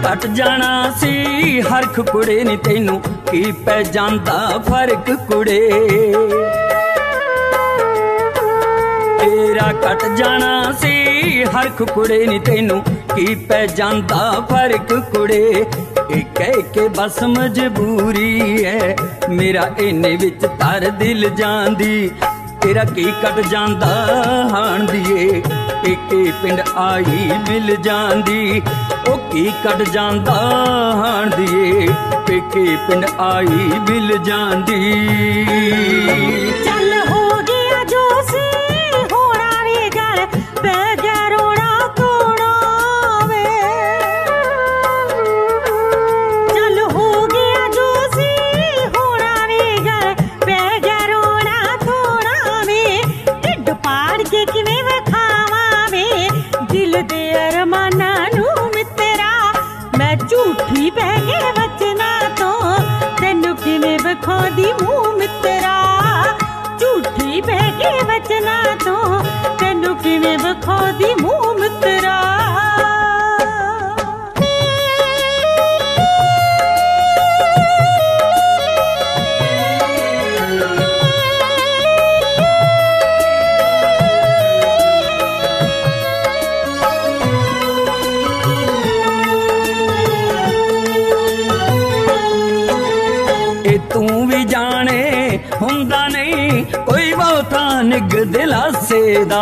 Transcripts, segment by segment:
Cut जाना सी हरख कुड़े नी तैनू की पै जांदा फर्क कुड़े। तेरा कट जाना सी हरख कुड़े नी तैनू की पै जांदा फर्क कुड़े। कह के बस मजबूरी है मेरा इन्ने विच तर दिल जांदी। तेरा की कट जांदा हाण दिए पेके पिंड आई मिल जांदी। ओ की कट जांदा हाण दिए पेके पिंड आई मिल जांदी। चल हो गया जो सी होना वे गल पै गया रोना तोड़ा वे। चल हो गया जो सी होना वे गल पै गया रोना तोड़ा वे। ढिड पाड़ के किवें वखावा वे दिल दे अरमाना नू मित्रा। मैं झूठी पै के वचना तो तैनू किवें वखांदी मूंह मित्रा। झूठी पै के वचना तो तैनू किवें वखांदी मूंह मित्रा। तू भी जाने हुंदा नहीं कोई बहुता निग दिलासे दा।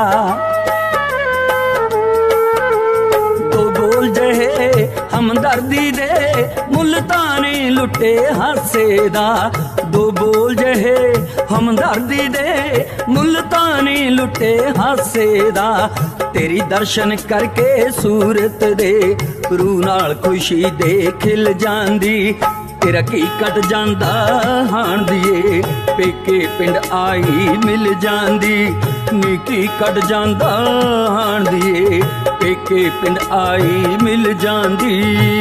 दो बोल जहे हमदर्दी दे मुल्तानी लुटे हासे दा। दो बोल जहे हमदर्दी दे मुल्तानी लुटे हासे दा। तेरी दर्शन करके सूरत दे रूह नाल खुशी दे खिल जांदी। तेरा की कट जांदा हाण दिए पेके पिंड आई मिल जांदी। नी की कट जांदा हाण दिए पेके पिंड आई मिल जांदी।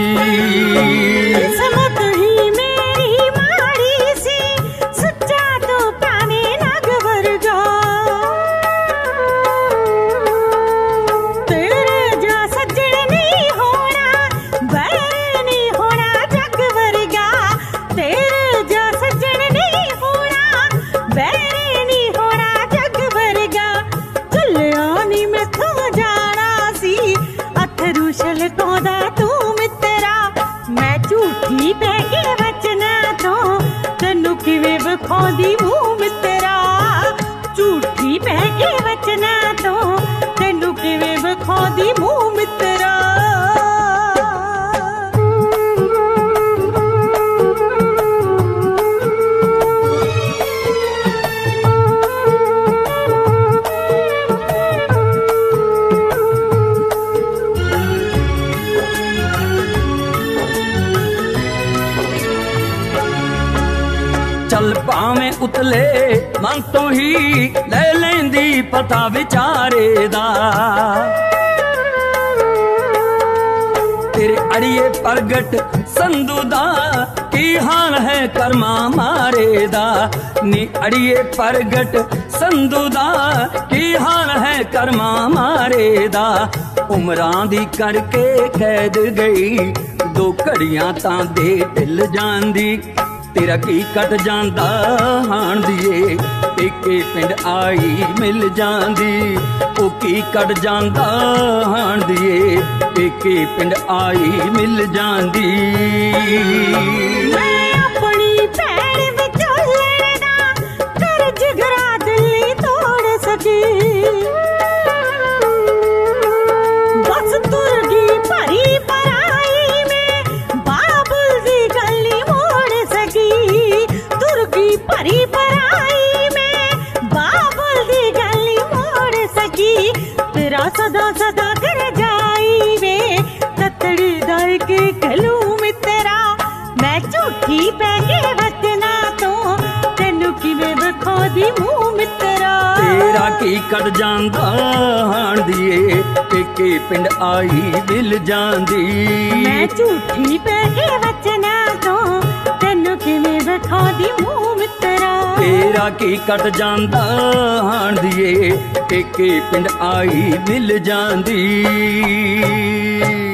किस्मत ही मेरी माड़ी सी सच्चा तो प्राणी नग वर्गा। तेरे जा सज्जन नहीं होना बैर नहीं होना जग वर्गा। तेरे जा सज्जन नहीं होना बैर नहीं होना जग वर्गा। चलिया नी मैथों जाना सी अथरू छलकांदा तू मित्रा। मैं झूठी पै के वचना तो तैनू किवें वखांदी मूंह मित्रा। झूठी पै के वचना तो तैनू किवें वखांदी मूंह मित्रा। चल पावे उतले मन तो ही ले लेंदी पता विचारे दा। तेरे अड़िए प्रगट संधू दा की हाल है कर्मा मारे दा। नी अड़िए प्रगट संधू दा की हाल है कर्मा मारे दा। उमरां दी करके कैद गई दो घड़ियां तां दे ढिल जांदी। तेरा की कट जांदा हाण दिए पेके पिंड आई मिल जांदी। ओ की कट जांदा हाण दिए पेके पिंड आई मिल जांदी। मैं अपनी भैन विचोलण दा कर्ज घरा दिल्ली तोड़ सकी। बस तुर गई भरी पराई में बाबुल दी गली मोड़ सकी। तुर गई भरी पराई में बाबुल दी गली मोड़ सकी। तेरा सदा सदा कर जाई वे ततड़ी दर के गलू मित्रा। मैं झूठी पै के वचना तो तैनू किवें वखांदी मूंह मित्रा। तेरा की कट जांदा हाण दिए पेके पिंड आई मिल जांदी। मैं झूठी पै के वचना तो तैनू किवें वखांदी मूंह मित्रा। तेरा की कट जांदा हाण दिए पेके पिंड आई मिल जांदी।